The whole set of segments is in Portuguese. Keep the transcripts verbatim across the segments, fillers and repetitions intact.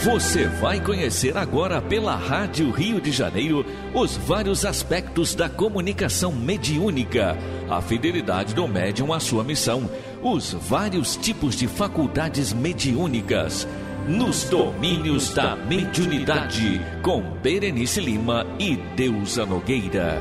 Você vai conhecer agora pela Rádio Rio de Janeiro os vários aspectos da comunicação mediúnica, a fidelidade do médium à sua missão, os vários tipos de faculdades mediúnicas, nos domínios da mediunidade, com Berenice Lima e Deusa Nogueira.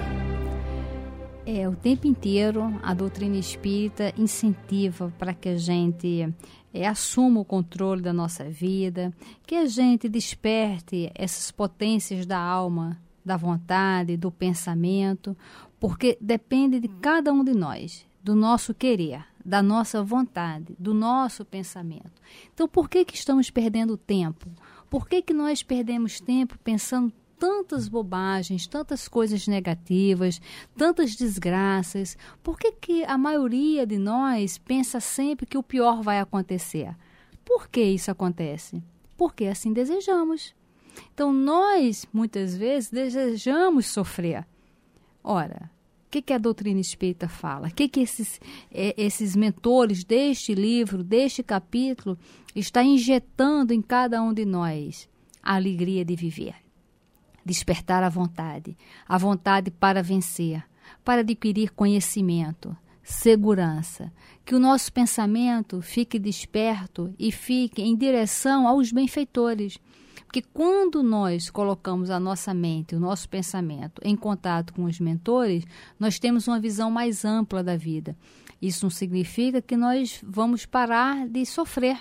É, o tempo inteiro a doutrina espírita incentiva para que a gente é, assuma o controle da nossa vida, que a gente desperte essas potências da alma, da vontade, do pensamento, porque depende de cada um de nós, do nosso querer, da nossa vontade, do nosso pensamento. Então, por que que estamos perdendo tempo? Por que que nós perdemos tempo pensando tantas bobagens, tantas coisas negativas, tantas desgraças? Por que que a maioria de nós pensa sempre que o pior vai acontecer? Por que isso acontece? Porque assim desejamos. Então, nós, muitas vezes, desejamos sofrer. Ora, o que que a doutrina espírita fala? O que que esses, é, esses mentores deste livro, deste capítulo, está injetando em cada um de nós? A alegria de viver. Despertar a vontade, a vontade para vencer, para adquirir conhecimento, segurança, que o nosso pensamento fique desperto e fique em direção aos benfeitores. Porque quando nós colocamos a nossa mente, o nosso pensamento em contato com os mentores, nós temos uma visão mais ampla da vida. Isso não significa que nós vamos parar de sofrer.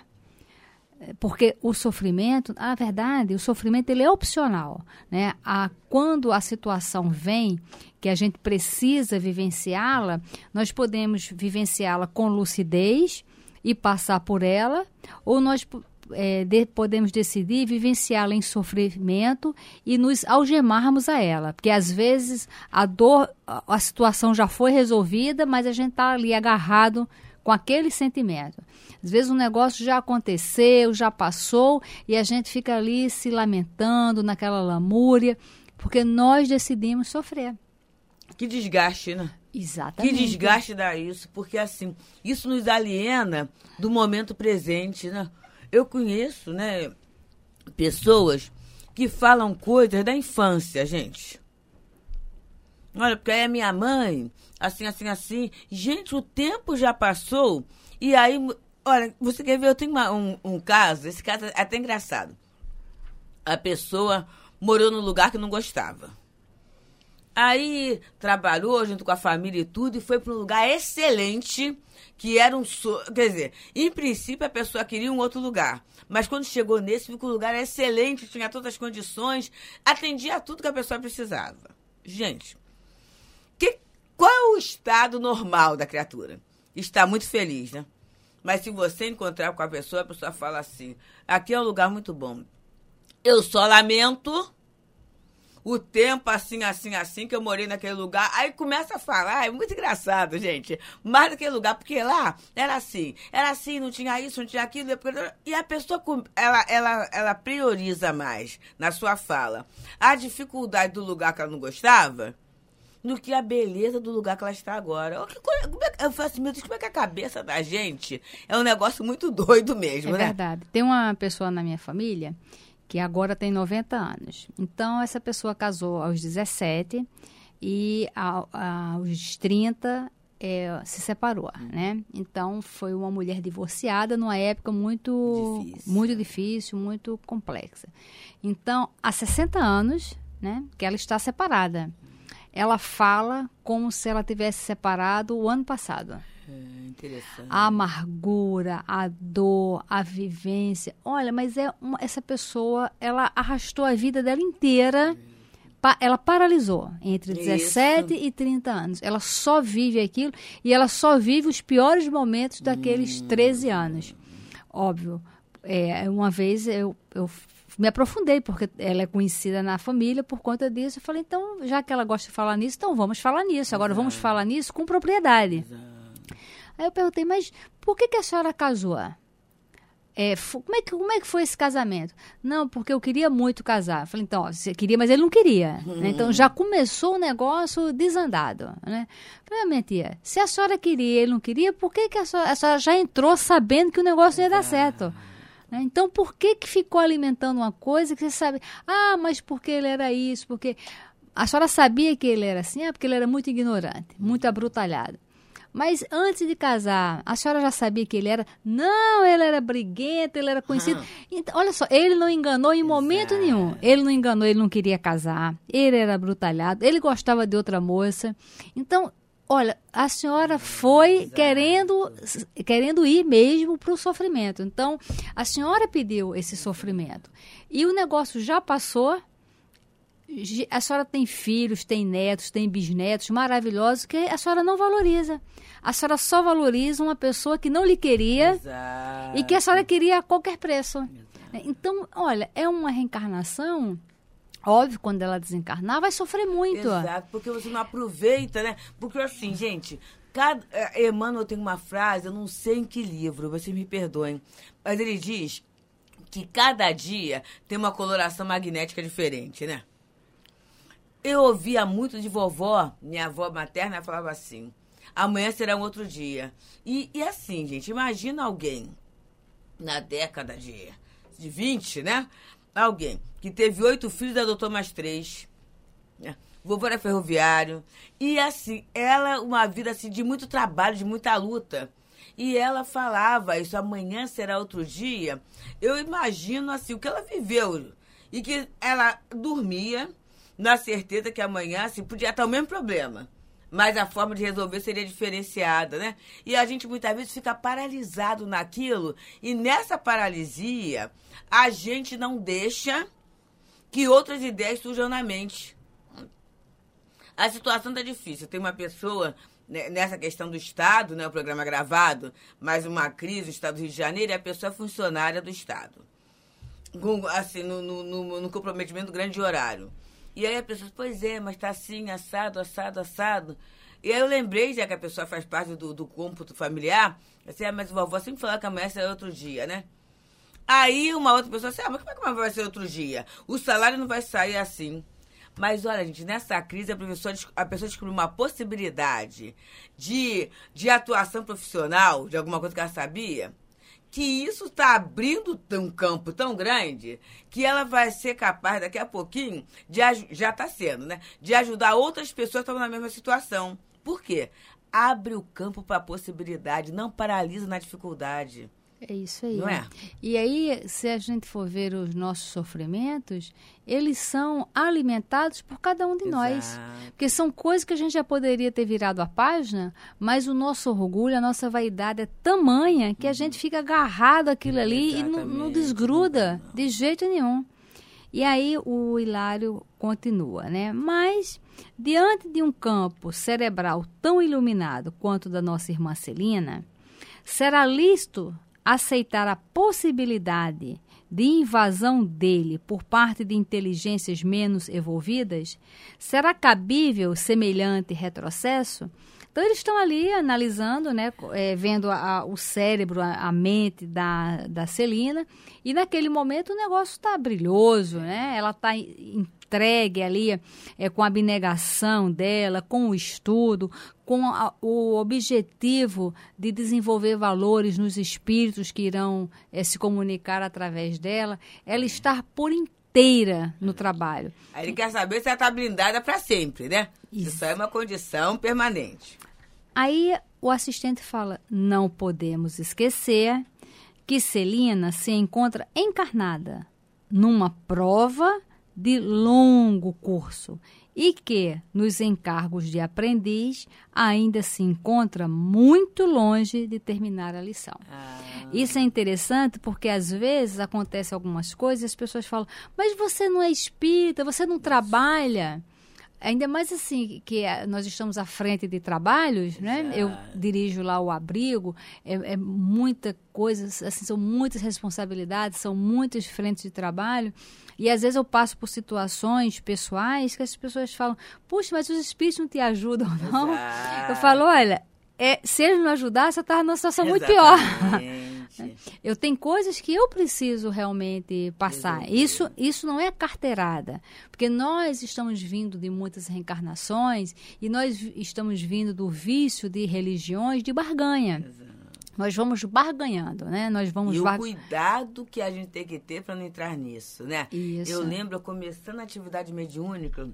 Porque o sofrimento, na verdade, o sofrimento ele é opcional, né? A, quando a situação vem, que a gente precisa vivenciá-la, nós podemos vivenciá-la com lucidez e passar por ela, ou nós é, de, podemos decidir vivenciá-la em sofrimento e nos algemarmos a ela. Porque às vezes a dor, a, a situação já foi resolvida, mas a gente está ali agarrado com aquele sentimento. Às vezes o negócio já aconteceu, já passou, e a gente fica ali se lamentando naquela lamúria, porque nós decidimos sofrer. Que desgaste, né? Exatamente. Que desgaste dá isso, porque assim, isso nos aliena do momento presente, né? Eu conheço, né, pessoas que falam coisas da infância, gente. Olha, porque aí a minha mãe, assim, assim, assim. Gente, o tempo já passou. E aí, olha, você quer ver? Eu tenho uma, um, um caso, esse caso é até engraçado. A pessoa morou num lugar que não gostava. Aí, trabalhou junto com a família e tudo, e foi para um lugar excelente, que era um... So... Quer dizer, em princípio a pessoa queria um outro lugar. Mas quando chegou nesse, viu que o lugar era excelente, tinha todas as condições, atendia a tudo que a pessoa precisava. Gente... Que, qual é o estado normal da criatura? Está muito feliz, né? Mas se você encontrar com a pessoa, a pessoa fala assim, aqui é um lugar muito bom. Eu só lamento o tempo assim, assim, assim, que eu morei naquele lugar. Aí começa a falar, é muito engraçado, gente. Mais do que lugar, porque lá era assim, era assim, não tinha isso, não tinha aquilo. E a pessoa, ela, ela, ela prioriza mais na sua fala a dificuldade do lugar que ela não gostava do que a beleza do lugar que ela está agora. Eu falo assim, meu Deus, como é que a cabeça da gente é um negócio muito doido mesmo, é né? É verdade. Tem uma pessoa na minha família que agora tem noventa anos. Então, essa pessoa casou aos dezessete e ao, aos trinta é, se separou, né? Então, foi uma mulher divorciada numa época muito difícil, muito, difícil, muito complexa. Então, há sessenta anos, né, que ela está separada. Ela fala como se ela tivesse separado o ano passado. É interessante. A amargura, a dor, a vivência. Olha, mas é uma, essa pessoa, ela arrastou a vida dela inteira. Pa, ela paralisou entre dezessete Isso. e trinta anos. Ela só vive aquilo e ela só vive os piores momentos daqueles hum. treze anos. Óbvio. É, uma vez eu... eu me aprofundei, porque ela é conhecida na família por conta disso. Eu falei, então, já que ela gosta de falar nisso, então vamos falar nisso. Agora, Exato. vamos falar nisso com propriedade. Exato. Aí eu perguntei, mas por que, que a senhora casou? É, como, é que, como é que foi esse casamento? Não, porque eu queria muito casar. Eu falei, então, ó, você queria, mas ele não queria. Hum. Né? Então, já começou o negócio desandado. Né? Eu falei, minha tia, se a senhora queria e ele não queria, por que, que a, senhora, a senhora já entrou sabendo que o negócio não ia dar certo? Né? Então, por que que ficou alimentando uma coisa que você sabe, ah, mas porque ele era isso, porque... A senhora sabia que ele era assim? Ah, porque ele era muito ignorante, muito abrutalhado. Mas antes de casar, a senhora já sabia que ele era... Não, ele era briguento, ele era conhecido. Ah. Então, olha só, ele não enganou em momento Exato. nenhum. Ele não enganou, ele não queria casar. Ele era abrutalhado, ele gostava de outra moça. Então, olha, a senhora foi querendo, querendo ir mesmo para o sofrimento. Então, a senhora pediu esse sofrimento. E o negócio já passou... A senhora tem filhos, tem netos, tem bisnetos maravilhosos que a senhora não valoriza. A senhora só valoriza uma pessoa que não lhe queria Exato. E que a senhora queria a qualquer preço. Exato. Então, olha, é uma reencarnação, óbvio, quando ela desencarnar, vai sofrer muito. Exato, porque você não aproveita, né? Porque assim, gente, cada, Emmanuel tem uma frase, eu não sei em que livro, vocês me perdoem, mas ele diz que cada dia tem uma coloração magnética diferente, né? Eu ouvia muito de vovó, minha avó materna falava assim, amanhã será um outro dia. E, e assim, gente, imagina alguém na década de, de vinte, né? Alguém que teve oito filhos e adotou mais três. Né? Vovô era ferroviário. E assim, ela, uma vida assim, de muito trabalho, de muita luta. E ela falava isso, amanhã será outro dia. Eu imagino assim, o que ela viveu. E que ela dormia... na certeza que amanhã assim, podia estar o mesmo problema, mas a forma de resolver seria diferenciada, né? E a gente muitas vezes fica paralisado naquilo, e nessa paralisia, a gente não deixa que outras ideias surjam na mente. A situação está difícil. Tem uma pessoa, né, nessa questão do Estado, né, o programa gravado, mais uma crise, o Estado do Rio de Janeiro, e a pessoa é funcionária do Estado, com, assim, no, no, no, no comprometimento grande de horário. E aí a pessoa, pois é, mas tá assim, assado, assado, assado. E aí eu lembrei, já que a pessoa faz parte do, do cômputo familiar, assim, ah, mas a vovó sempre falava que amanhã será outro dia, né? Aí uma outra pessoa assim, ah, mas como é que amanhã vai ser outro dia? O salário não vai sair assim. Mas olha, gente, nessa crise a, professora, a pessoa descobriu uma possibilidade de, de atuação profissional, de alguma coisa que ela sabia, que isso está abrindo um campo tão grande que ela vai ser capaz, daqui a pouquinho, de, já está sendo, né? De ajudar outras pessoas que estão na mesma situação. Por quê? Abre o campo para a possibilidade, não paralisa na dificuldade. É isso aí. Não é? E aí, se a gente for ver os nossos sofrimentos, eles são alimentados por cada um de Exato. Nós. Porque são coisas que a gente já poderia ter virado a página, mas o nosso orgulho, a nossa vaidade é tamanha que a gente fica agarrado àquilo ali Exatamente. E não, não desgruda não. De jeito nenhum. E aí o Hilário continua, né? Mas, diante de um campo cerebral tão iluminado quanto o da nossa irmã Celina, será lícito aceitar a possibilidade de invasão dele por parte de inteligências menos evolvidas? Será cabível semelhante retrocesso? Então, eles estão ali analisando, né, é, vendo a, a, o cérebro, a, a mente da, da Celina, e naquele momento o negócio está brilhoso, né? Ela está entregue ali é, com a abnegação dela, com o estudo, com a, o objetivo de desenvolver valores nos espíritos que irão é, se comunicar através dela, ela estar por inteira no trabalho. Aí ele quer saber se ela está blindada para sempre, né? Isso. Isso é uma condição permanente. Aí o assistente fala, não podemos esquecer que Celina se encontra encarnada numa prova de longo curso e que, nos encargos de aprendiz, ainda se encontra muito longe de terminar a lição. Ah. Isso é interessante porque, às vezes, acontecem algumas coisas e as pessoas falam, mas você não é espírita, você não trabalha. Ainda mais assim, que nós estamos à frente de trabalhos, né? Eu dirijo lá o abrigo, é, é muita coisa, assim, são muitas responsabilidades, são muitas frentes de trabalho. E às vezes eu passo por situações pessoais que as pessoas falam, puxa, mas os espíritos não te ajudam, não? Exato. Eu falo, olha, é, se eles não ajudassem, você está numa situação muito pior. Eu tenho coisas que eu preciso realmente passar. Isso, isso não é carteirada, porque nós estamos vindo de muitas reencarnações e nós estamos vindo do vício de religiões de barganha. Exato. nós vamos barganhando, né? Nós vamos e bar... o cuidado que a gente tem que ter para não entrar nisso, né? Isso. Eu lembro, eu começando a atividade mediúnica,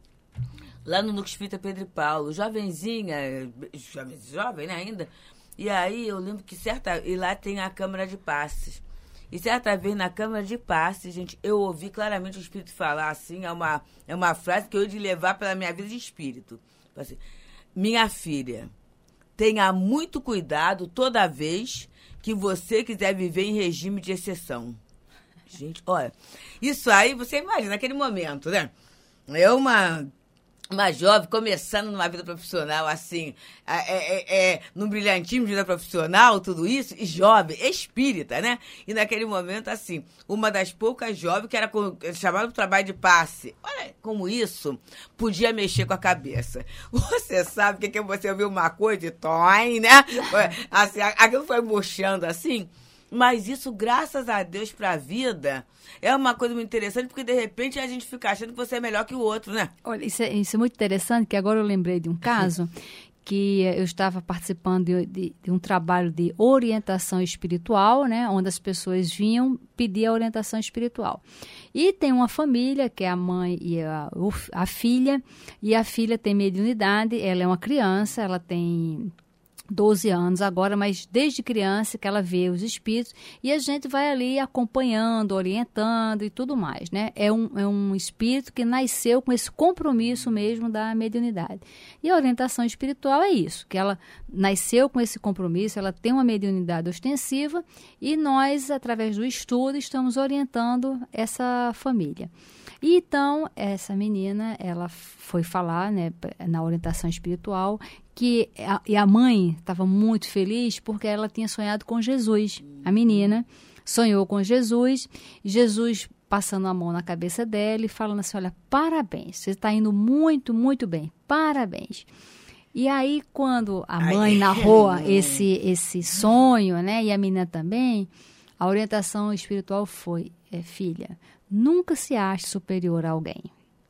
lá no Núcleo Espírita Pedro e Paulo, jovenzinha, jovem, jovem né, ainda, e aí eu lembro que certa... E lá tem a Câmara de Passes. E certa vez na Câmara de Passes, gente, eu ouvi claramente o Espírito falar assim, é uma, é uma frase que eu ia de levar pela minha vida de espírito. Assim, minha filha, tenha muito cuidado toda vez que você quiser viver em regime de exceção. Gente, olha, isso aí, você imagina, naquele momento, né? É uma... Uma jovem começando numa vida profissional, assim, é, é, é, num brilhantismo de vida profissional, tudo isso, e jovem, espírita, né? E naquele momento, assim, uma das poucas jovens que era chamada para o trabalho de passe. Olha como isso podia mexer com a cabeça. Você sabe o que é você ouvir uma coisa e toim, né? Assim, aquilo foi murchando assim. Mas isso, graças a Deus, para a vida, é uma coisa muito interessante, porque, de repente, a gente fica achando que você é melhor que o outro, né? Olha, isso é, isso é muito interessante, que agora eu lembrei de um caso que eu estava participando de, de, de um trabalho de orientação espiritual, né? Onde as pessoas vinham pedir a orientação espiritual. E tem uma família, que é a mãe e a, a filha, e a filha tem mediunidade, ela é uma criança, ela tem... doze anos agora, mas desde criança que ela vê os espíritos e a gente vai ali acompanhando, orientando e tudo mais, né? É um, é um espírito que nasceu com esse compromisso mesmo da mediunidade. E a orientação espiritual é isso, que ela nasceu com esse compromisso, ela tem uma mediunidade ostensiva e nós, através do estudo, estamos orientando essa família. E então, essa menina, ela foi falar, né, na orientação espiritual, que a, e a mãe estava muito feliz porque ela tinha sonhado com Jesus. A menina sonhou com Jesus, Jesus passando a mão na cabeça dela e falando assim, olha, parabéns, você está indo muito, muito bem, parabéns. E aí, quando a mãe narrou esse, esse sonho, né, e a menina também, a orientação espiritual foi, é, filha, nunca se ache superior a alguém.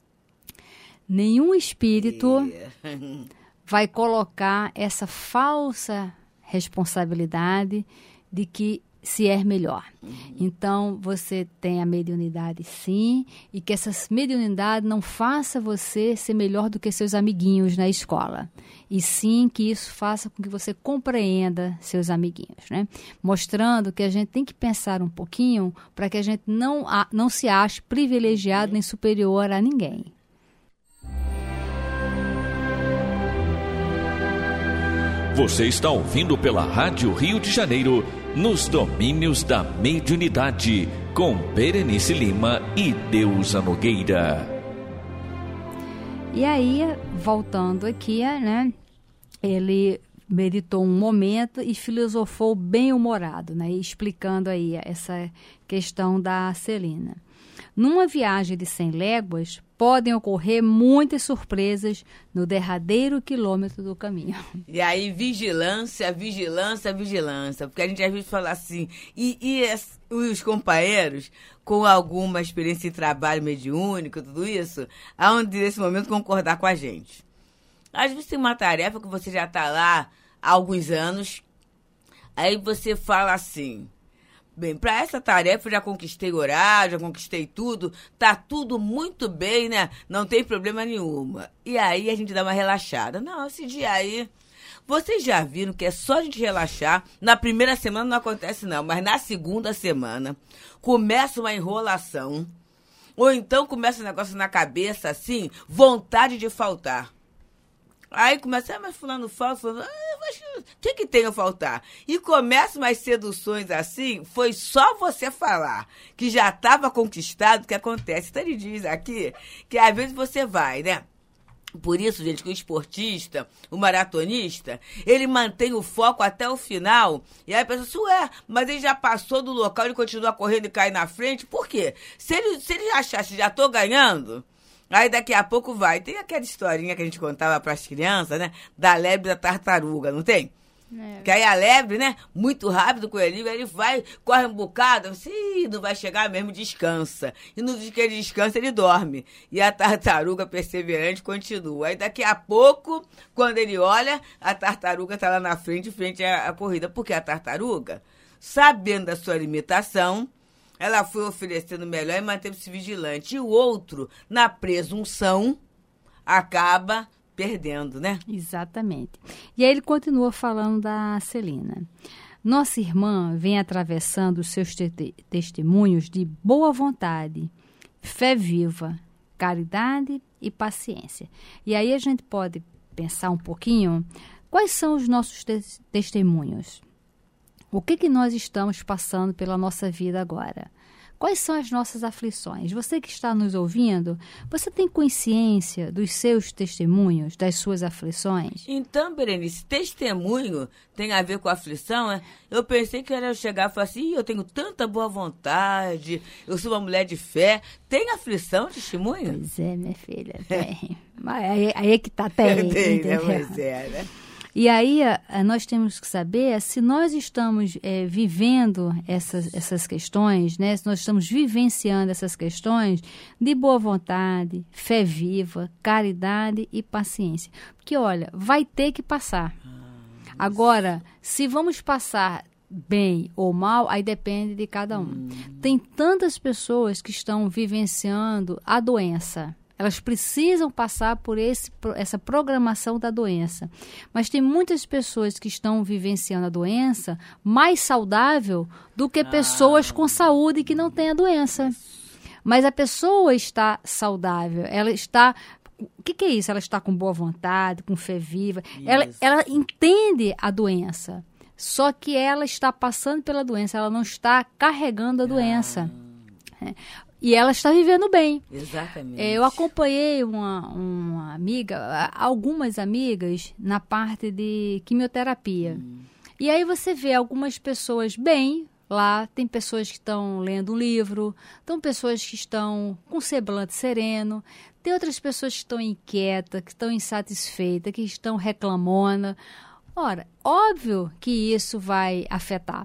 Nenhum espírito vai colocar essa falsa responsabilidade de que se é melhor. Então, você tem a mediunidade, sim, e que essa mediunidade não faça você ser melhor do que seus amiguinhos na escola. E sim que isso faça com que você compreenda seus amiguinhos, né? Mostrando que a gente tem que pensar um pouquinho para que a gente não, não se ache privilegiado nem superior a ninguém. Você está ouvindo pela Rádio Rio de Janeiro, Nos Domínios da Mediunidade, com Berenice Lima e Deusa Nogueira. E aí, voltando aqui, né, ele meditou um momento e filosofou bem-humorado, né, explicando aí essa questão da Celina. Numa viagem de cem léguas, podem ocorrer muitas surpresas no derradeiro quilômetro do caminho. E aí, vigilância, vigilância, vigilância. Porque a gente às vezes fala assim, e, e as, os companheiros, com alguma experiência de trabalho mediúnico, tudo isso, aonde nesse momento concordar com a gente. Às vezes tem uma tarefa que você já está lá há alguns anos, aí você fala assim... Bem, para essa tarefa eu já conquistei horário, já conquistei tudo, tá tudo muito bem, né? Não tem problema nenhuma. E aí a gente dá uma relaxada. Não, esse dia aí, vocês já viram que é só a gente relaxar. Na primeira semana não acontece não, mas na segunda semana começa uma enrolação. Ou então começa um negócio na cabeça assim, vontade de faltar. Aí começa, ah, mas fulano falta, fulano... Ah, mas o que que tem a faltar? E começa umas seduções assim, foi só você falar que já estava conquistado, que acontece. Então ele diz aqui que às vezes você vai, né? Por isso, gente, que o esportista, o maratonista, ele mantém o foco até o final. E aí a pessoa assim, ué, mas ele já passou do local, ele continua correndo e cai na frente. Por quê? Se ele, se ele achasse, já estou ganhando... Aí daqui a pouco vai. Tem aquela historinha que a gente contava para as crianças, né? Da lebre e da tartaruga, não tem? É. Que aí a lebre, né? Muito rápido, o coelhinho, ele vai, corre um bocado, assim, não vai chegar mesmo, descansa. E no dia que ele descansa, ele dorme. E a tartaruga perseverante continua. Aí daqui a pouco, quando ele olha, a tartaruga está lá na frente, frente à, à corrida. Porque a tartaruga, sabendo da sua limitação, ela foi oferecendo melhor e manteve-se vigilante. E o outro, na presunção, acaba perdendo, né? Exatamente. E aí ele continua falando da Celina. Nossa irmã vem atravessando os seus te- testemunhos de boa vontade, fé viva, caridade e paciência. E aí a gente pode pensar um pouquinho quais são os nossos te- testemunhos. O que que nós estamos passando pela nossa vida agora? Quais são as nossas aflições? Você que está nos ouvindo, você tem consciência dos seus testemunhos, das suas aflições? Então, Berenice, testemunho tem a ver com aflição, né? Eu pensei que era eu chegar e falar assim, eu tenho tanta boa vontade, eu sou uma mulher de fé. Tem aflição, testemunho? Pois é, minha filha, tem. Mas aí, aí é que tá, tem. Tem, né? Pois é, né? E aí a, a, nós temos que saber se nós estamos é, vivendo essas, essas questões, né? Se nós estamos vivenciando essas questões de boa vontade, fé viva, caridade e paciência. Porque, olha, vai ter que passar. Ah, Agora, se vamos passar bem ou mal, aí depende de cada um. Hum. Tem tantas pessoas que estão vivenciando a doença. Elas precisam passar por esse, essa programação da doença. Mas tem muitas pessoas que estão vivenciando a doença mais saudável do que pessoas com saúde que não têm a doença. Mas a pessoa está saudável, ela está... O que, que é isso? Ela está com boa vontade, com fé viva. Ela, ela entende a doença. Só que ela está passando pela doença, ela não está carregando a doença. Ah. É. E ela está vivendo bem. Exatamente. É, eu acompanhei uma, uma amiga, algumas amigas, na parte de quimioterapia. Hum. E aí você vê algumas pessoas bem lá, tem pessoas que estão lendo um livro, tem pessoas que estão com semblante sereno, tem outras pessoas que estão inquietas, que estão insatisfeitas, que estão reclamando. Ora, óbvio que isso vai afetar.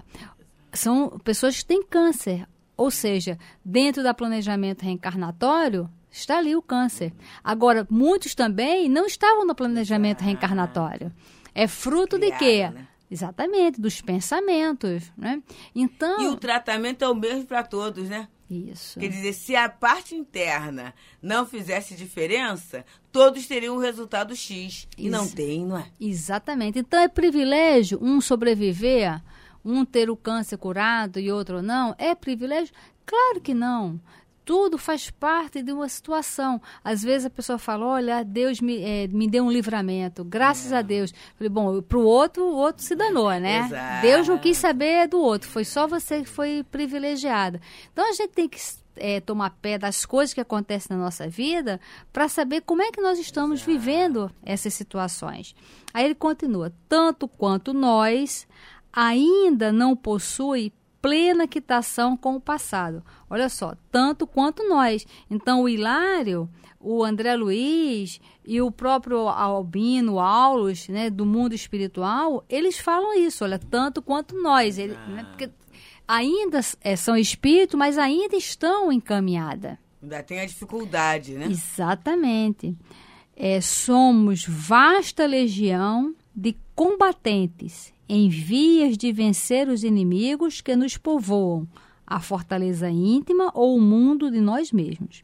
São pessoas que têm câncer. Ou seja, dentro do planejamento reencarnatório, está ali o câncer. Agora, muitos também não estavam no planejamento reencarnatório. É fruto de quê? Né? Exatamente, dos pensamentos, né? Então... E o tratamento é o mesmo para todos, né? Isso. Quer dizer, se a parte interna não fizesse diferença, todos teriam um resultado X. E Ex- não tem, não é? Exatamente. Então, é privilégio um sobreviver... Um ter o câncer curado e outro não, é privilégio? Claro que não. Tudo faz parte de uma situação. Às vezes a pessoa fala, olha, Deus me, é, me deu um livramento, graças é. a Deus. Falei, bom, para o outro, o outro se danou, né? Exato. Deus não quis saber do outro, foi só você que foi privilegiada. Então a gente tem que é, tomar pé das coisas que acontecem na nossa vida para saber como é que nós estamos Exato. vivendo essas situações. Aí ele continua, tanto quanto nós... ainda não possui plena quitação com o passado. Olha só, tanto quanto nós. Então, o Hilário, o André Luiz e o próprio Albino, Aulus, né, do mundo espiritual, eles falam isso, olha, tanto quanto nós. Ele, ah. né, porque ainda é, são espíritos, mas ainda estão encaminhados. Ainda tem a dificuldade, né? Exatamente. É, somos vasta legião de combatentes em vias de vencer os inimigos que nos povoam, a fortaleza íntima ou o mundo de nós mesmos.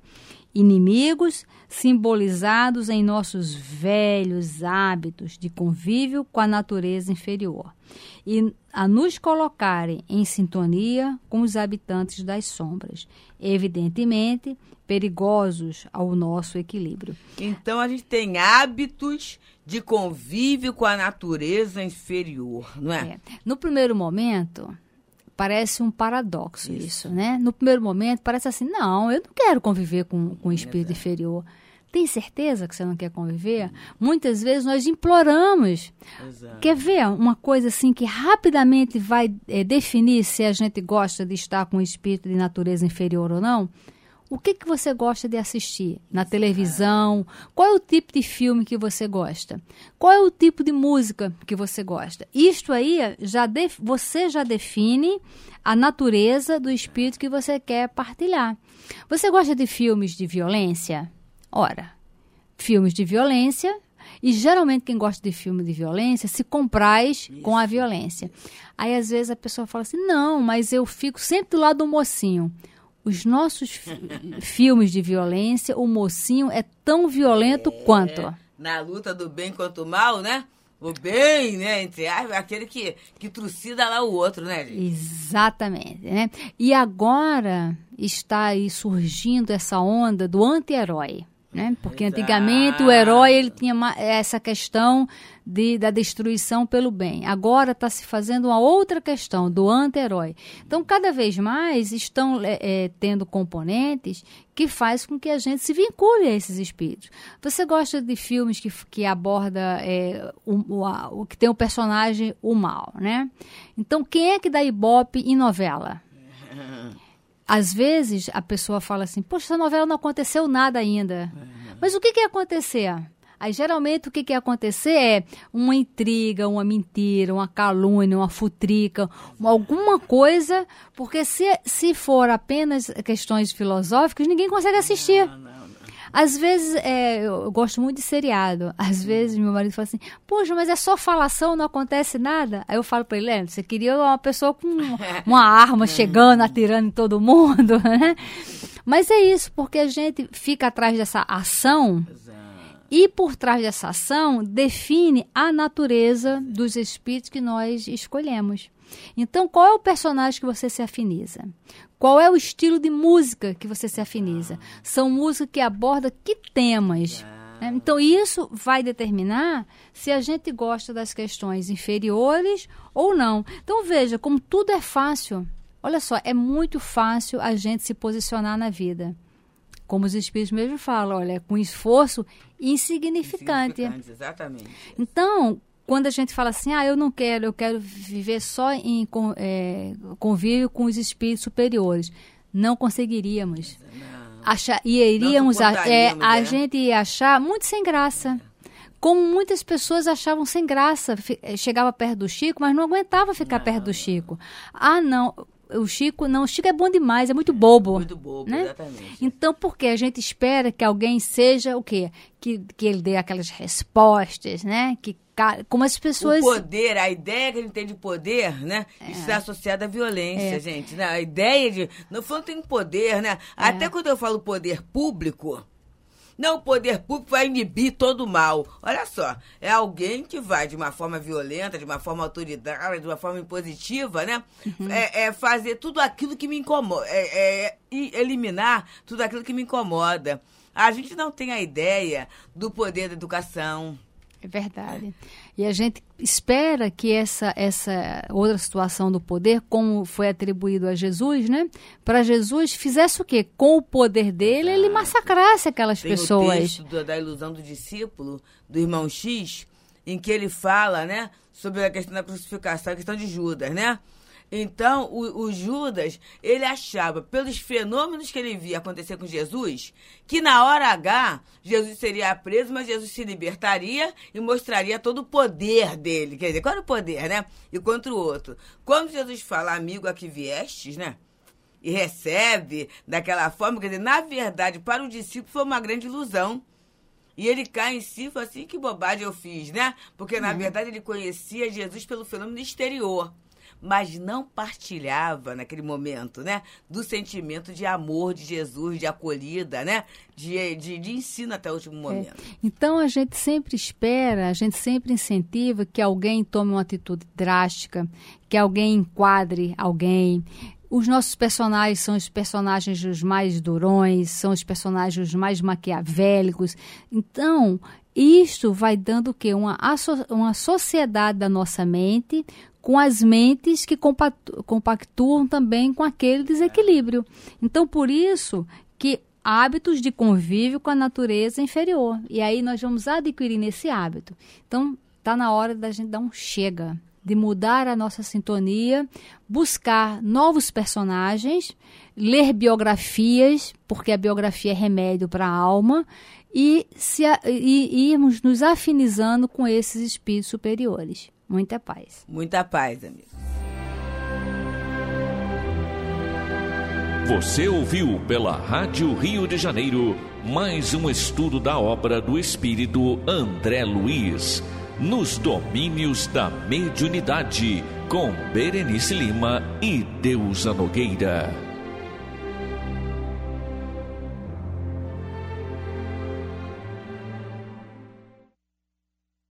Inimigos simbolizados em nossos velhos hábitos de convívio com a natureza inferior e a nos colocarem em sintonia com os habitantes das sombras, evidentemente perigosos ao nosso equilíbrio. Então a gente tem hábitos de convívio com a natureza inferior, não é? é. No primeiro momento, parece um paradoxo isso. isso, né? No primeiro momento, parece assim, não, eu não quero conviver com, com o espírito Exato. inferior. Tem certeza que você não quer conviver? Hum. Muitas vezes nós imploramos. Exato. Quer ver uma coisa assim que rapidamente vai é, definir se a gente gosta de estar com o espírito de natureza inferior ou não? O que, que você gosta de assistir na televisão? Qual é o tipo de filme que você gosta? Qual é o tipo de música que você gosta? Isto aí, já def- você já define a natureza do espírito que você quer partilhar. Você gosta de filmes de violência? Ora, filmes de violência, e geralmente quem gosta de filme de violência se compraz Isso. com a violência. Aí às vezes a pessoa fala assim, não, mas eu fico sempre do lado do mocinho. Os nossos fi- filmes de violência, o mocinho é tão violento é, quanto. Na luta do bem contra o mal, né? O bem, né? Entre aspas, aquele que, que trucida lá o outro, né, gente? Exatamente, né? E agora está aí surgindo essa onda do anti-herói. Né? Porque Exato. Antigamente o herói ele tinha uma, essa questão de, da destruição pelo bem. Agora está se fazendo uma outra questão do anti-herói. Então, cada vez mais estão é, é, tendo componentes que faz com que a gente se vincule a esses espíritos. Você gosta de filmes que, que aborda é, o, o, a, o que tem o personagem o mal, né? Então, quem é que dá ibope em novela? Às vezes, a pessoa fala assim, poxa, essa novela não aconteceu nada ainda. É. Mas o que, que ia acontecer? Aí, geralmente, o que, que ia acontecer é uma intriga, uma mentira, uma calúnia, uma futrica, uma, alguma coisa, porque se, se for apenas questões filosóficas, ninguém consegue assistir. Não, não, não. Às vezes, é, eu gosto muito de seriado. Às vezes, meu marido fala assim, poxa, mas é só falação, não acontece nada. Aí eu falo para ele, é, você queria uma pessoa com uma arma chegando, atirando em todo mundo, né? Mas é isso, porque a gente fica atrás dessa ação e por trás dessa ação define a natureza dos espíritos que nós escolhemos. Então, qual é o personagem que você se afiniza? Qual é o estilo de música que você se afiniza? São músicas que abordam que temas? Né? Então, isso vai determinar se a gente gosta das questões inferiores ou não. Então, veja, como tudo é fácil. Olha só, é muito fácil a gente se posicionar na vida. Como os espíritos mesmo falam, olha, com esforço insignificante. Insignificante, exatamente. Então, quando a gente fala assim, ah, eu não quero, eu quero viver só em é, convívio com os espíritos superiores, não conseguiríamos. Não. Achar, e iríamos, a, é, a é. gente ia achar muito sem graça. Como muitas pessoas achavam sem graça, chegava perto do Chico, mas não aguentava ficar não. perto do Chico. Ah, não, o Chico, não, o Chico é bom demais, é muito bobo. Muito bobo, né? Exatamente. Então, por quê? A gente espera que alguém seja o quê? Que, que ele dê aquelas respostas, né? Que como as pessoas... O poder, a ideia que a gente tem de poder, né? É. Isso está associado à violência, é. gente. Né? A ideia de... Não falando tem poder, né? É. Até quando eu falo poder público, não, o poder público vai inibir todo o mal. Olha só, é alguém que vai de uma forma violenta, de uma forma autoritária, de uma forma impositiva, né? Uhum. É, é fazer tudo aquilo que me incomoda, é, é eliminar tudo aquilo que me incomoda. A gente não tem a ideia do poder da educação. É verdade. E a gente espera que essa, essa outra situação do poder, como foi atribuído a Jesus, né? Para Jesus, fizesse o quê? Com o poder dele, Exato. Ele massacrasse aquelas Tem pessoas. Tem o texto do, da ilusão do discípulo, do irmão X, em que ele fala, né? Sobre a questão da crucificação, a questão de Judas, né? Então, o, o Judas, ele achava, pelos fenômenos que ele via acontecer com Jesus, que na hora H, Jesus seria preso, mas Jesus se libertaria e mostraria todo o poder dele. Quer dizer, qual era o poder, né? E contra o outro. Quando Jesus fala, amigo, a que viestes, né? E recebe daquela forma, quer dizer, na verdade, para o discípulo foi uma grande ilusão. E ele cai em si e fala assim, que bobagem eu fiz, né? Porque, na uhum. verdade, ele conhecia Jesus pelo fenômeno exterior, mas não partilhava naquele momento, né, do sentimento de amor de Jesus, de acolhida, né, de, de, de ensino até o último momento. É. Então, a gente sempre espera, a gente sempre incentiva que alguém tome uma atitude drástica, que alguém enquadre alguém. Os nossos personagens são os personagens os mais durões, são os personagens os mais maquiavélicos. Então, isto vai dando o quê? Uma, uma sociedade da nossa mente com as mentes que compactuam também com aquele desequilíbrio. Então, por isso que hábitos de convívio com a natureza inferior. E aí nós vamos adquirir nesse hábito. Então, está na hora da gente dar um chega. de mudar a nossa sintonia, buscar novos personagens, ler biografias, porque a biografia é remédio para a alma, e, se, e, e irmos nos afinizando com esses espíritos superiores. Muita paz. Muita paz, amigo. Você ouviu pela Rádio Rio de Janeiro mais um estudo da obra do espírito André Luiz, Nos Domínios da Mediunidade, com Berenice Lima e Deusa Nogueira.